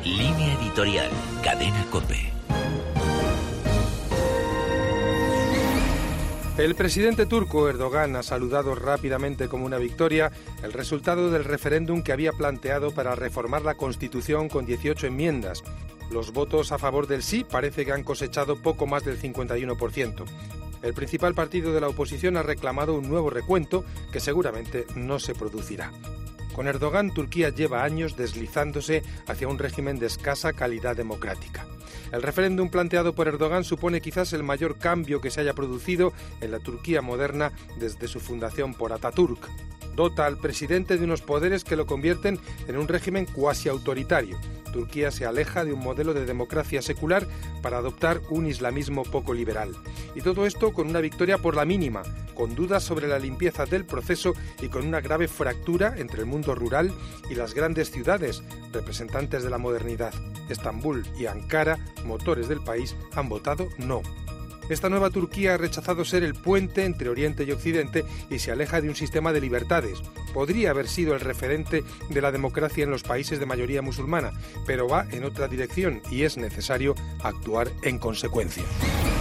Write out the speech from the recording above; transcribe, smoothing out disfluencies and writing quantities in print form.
Línea editorial, Cadena COPE. El presidente turco Erdogan ha saludado rápidamente como una victoria el resultado del referéndum que había planteado para reformar la Constitución con 18 enmiendas. Los votos a favor del sí parece que han cosechado poco más del 51%. El principal partido de la oposición ha reclamado un nuevo recuento que seguramente no se producirá. Con Erdogan, Turquía lleva años deslizándose hacia un régimen de escasa calidad democrática. El referéndum planteado por Erdogan supone quizás el mayor cambio que se haya producido en la Turquía moderna desde su fundación por Atatürk. Dota al presidente de unos poderes que lo convierten en un régimen cuasi autoritario. Turquía se aleja de un modelo de democracia secular para adoptar un islamismo poco liberal. Y todo esto con una victoria por la mínima, con dudas sobre la limpieza del proceso y con una grave fractura entre el mundo rural y las grandes ciudades, representantes de la modernidad. Estambul y Ankara, motores del país, han votado no. Esta nueva Turquía ha rechazado ser el puente entre Oriente y Occidente y se aleja de un sistema de libertades. Podría haber sido el referente de la democracia en los países de mayoría musulmana, pero va en otra dirección y es necesario actuar en consecuencia.